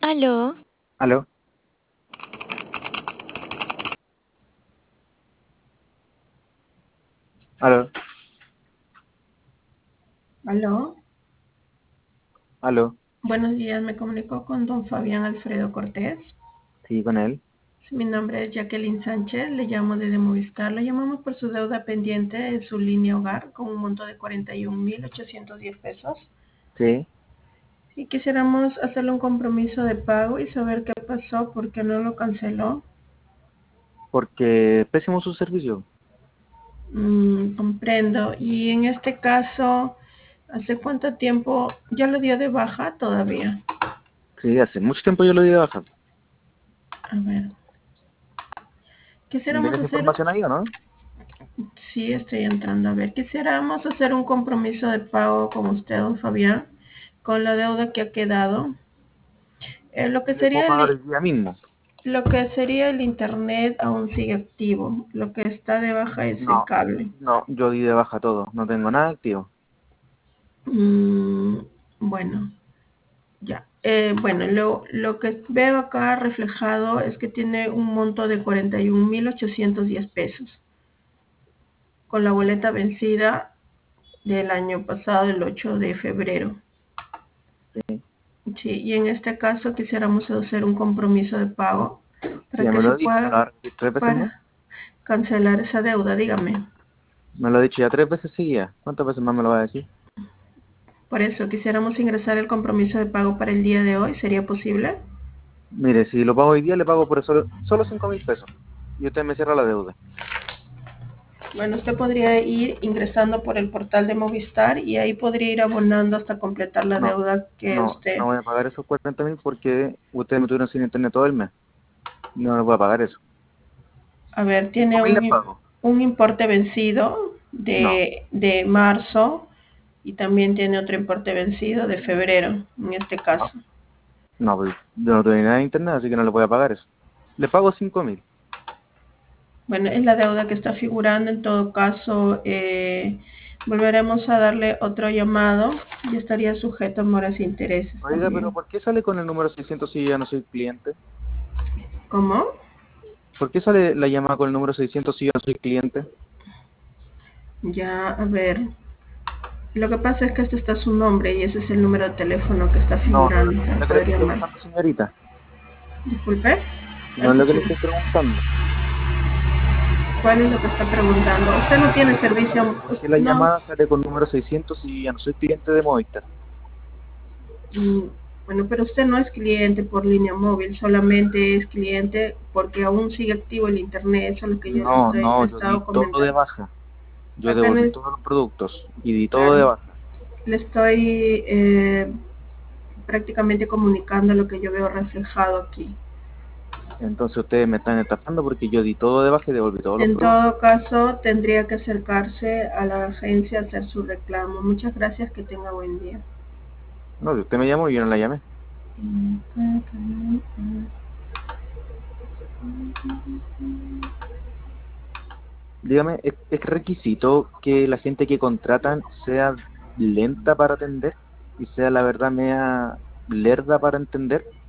Aló, ¿Aló? ¿Aló? Aló, ¿Aló? buenos días, me comunico con don Fabián Alfredo Cortés. Sí, con él. Mi nombre es Jacqueline Sánchez, le llamo desde Movistar. Le llamamos por su deuda pendiente de su línea hogar con un monto de 41.810 pesos. Sí, Y quisiéramos hacerle un compromiso de pago y saber qué pasó, por qué no lo canceló. porque pésimo su servicio. Comprendo. Y en este caso, ¿hace cuánto tiempo ya lo dio de baja todavía? Sí, hace mucho tiempo yo lo di de baja. A ver, quisiéramos ¿Tienes hacer. información ahí o no? Sí, estoy entrando. A ver, quisiéramos hacer un compromiso de pago con usted, don Fabián, con la deuda que ha quedado. Lo que Le puedo sería pagar el día mismo. lo que sería el internet aún sigue activo. Lo que está de baja es el No, cable. no, yo di de baja todo. No tengo nada activo. Mm, bueno, ya. Bueno, lo que veo acá reflejado es que tiene un monto de 41.810 pesos, con la boleta vencida del año pasado, el 8 de febrero. Sí, Sí, y en este caso quisiéramos hacer un compromiso de pago sí, para ya que me se lo ha dicho. ¿Me lo va pueda a repetir 3 veces más? para cancelar esa deuda, dígame. Me lo ha dicho ya 3 veces seguidas. ¿Cuántas veces más me lo va a decir? Por eso quisiéramos ingresar el compromiso de pago para el día de hoy, ¿sería posible? Mire, si lo pago hoy día, le pago por solo 5.000 pesos. Y usted me cierra la deuda. Bueno, usted podría ir ingresando por el portal de Movistar y ahí podría ir abonando hasta completar la No, deuda que no usted. voy a pagar esos 40.000 porque ustedes me tuvieron sin internet todo el mes. No, no voy a pagar eso. A ver, cinco tiene mil les pago. un importe vencido No, de marzo y también tiene otro importe vencido de febrero, en este caso. no. No, pues yo no tengo nada de internet, así que no le voy a pagar eso. Le pago 5.000. Bueno, es la deuda que está figurando. En todo caso, volveremos a darle otro llamado y estaría sujeto a moras e intereses Oiga, pero también. ¿por qué sale con el número 600 si yo ya no soy cliente? ¿Cómo? ¿Por qué sale la llamada con el número 600 si yo no soy cliente? Ya, a ver. Lo que pasa es que este está su nombre y ese es el número de teléfono que está No, no, figurando no es para lo que le poder estoy llamar. preguntando, señorita. Disculpe. No es lo que le Escuche. estoy preguntando. ¿Cuál es lo que está preguntando? Usted no Le tiene estoy preguntando servicio. por qué la No. llamada sale con número 600 si yo ya no soy cliente de Movistar. Mm, Bueno, pero usted no es cliente por línea móvil, solamente es cliente porque aún sigue activo el internet. Eso es lo que yo No, le he no, yo di estado todo de comentando. baja. Yo devolví Apenas, todos los productos y di todo de claro, baja. le estoy prácticamente comunicando lo que yo veo reflejado aquí. Entonces ustedes me están estafando porque yo di todo de baja y devolví todos los En productos. todo caso, tendría que acercarse a la agencia a hacer su reclamo. Muchas gracias, que tenga buen día. No, si usted me llamó y yo no la llamé. Dígame, ¿es requisito que la gente que contratan sea lenta para atender y sea la verdad media lerda para entender?